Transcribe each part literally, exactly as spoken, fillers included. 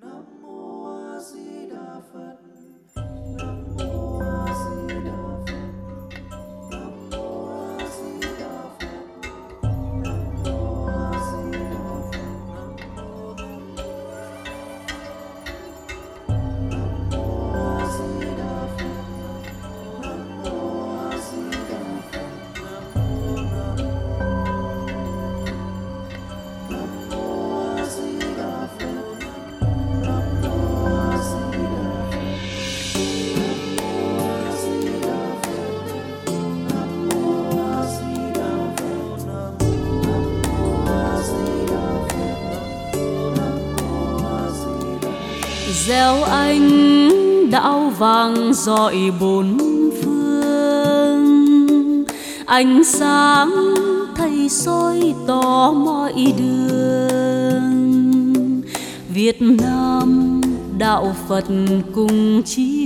Gieo anh đạo vàng rọi bốn phương, ánh sáng thầy soi tỏ mọi đường. Việt Nam đạo Phật cùng chí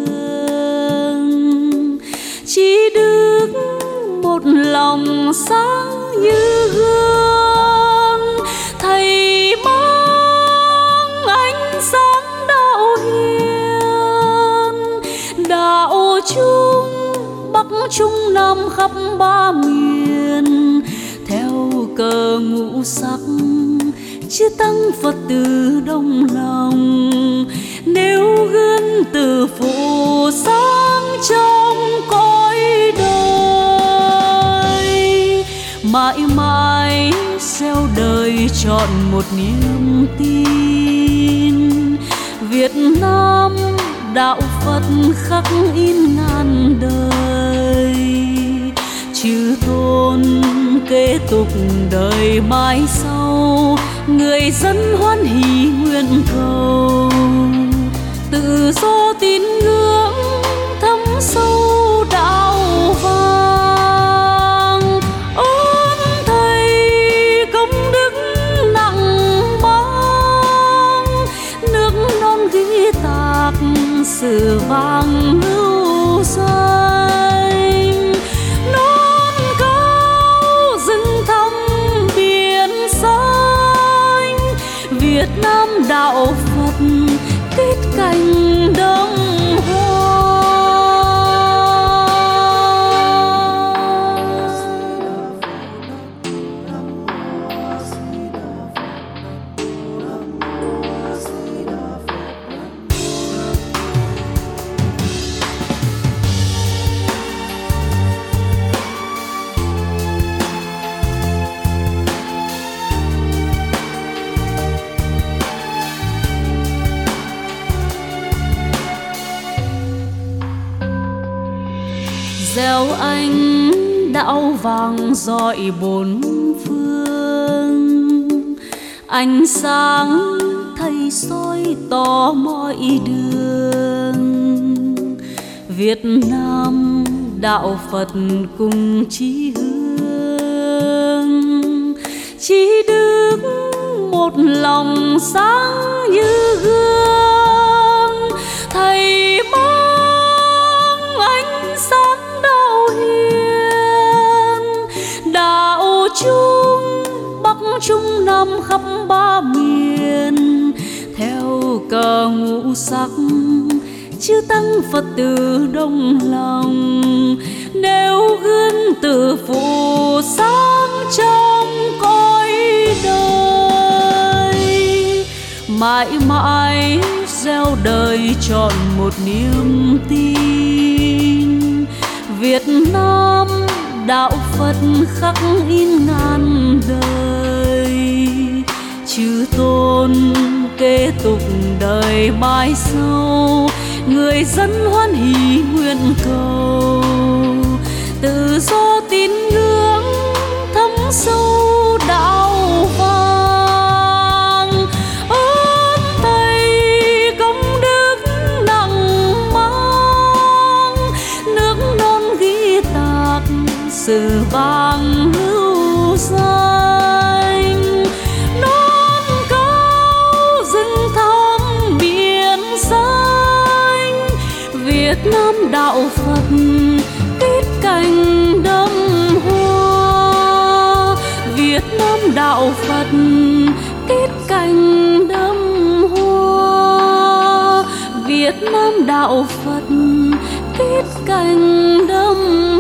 hướng, chí đức một lòng sáng như gương. Thầy mang ánh sáng đạo hiền, đạo chung Bắc Trung Nam khắp ba miền. Theo cờ ngũ sắc chư tăng Phật tử đồng lòng, nêu gương từ phụ sáng trong cõi đời. Mãi mãi gieo đời trọn một niềm tin, Việt Nam đạo Phật khắc in ngàn đời. Chư tôn kế tục đời mai sau, người dân hoan hỷ nguyện cầu. Tự do tín ngưỡng thấm sâu đạo vàng, ơn thầy công đức nặng mang. Nước non ghi tạc sử vàng lưu danh, non cao rừng thăm biển xanh. Việt Nam đạo Phật kết cành đơm hoa. Gieo anh đạo vàng rọi bốn phương, ánh sáng thầy soi tỏ mọi đường. Việt Nam đạo Phật cùng chí hướng, chí đức một lòng sáng như gương. Thầy mang ánh sáng đạo hiền, đạo chung Bắc Trung Nam khắp ba miền. Theo cờ ngũ sắc chư tăng Phật tử đồng lòng, nêu gương từ phụ sáng trong cõi đời. Mãi mãi gieo đời trọn một niềm tin, Việt Nam đạo Phật khắc in ngàn đời. Chư tôn kế tục đời mai sau, người dân hoan hỷ nguyện cầu. Tự do tín ngưỡng thấm sâu đạo vàng, ơn thầy công đức nặng mang. Nước non ghi tạc sử vàng lưu danh, non cao rừng thăm biển xanh. Việt Nam đạo Phật kết cành đơm hoa, Việt Nam đạo Phật kết cành đơm hoa. Việt Nam đạo Phật tiết canh đâm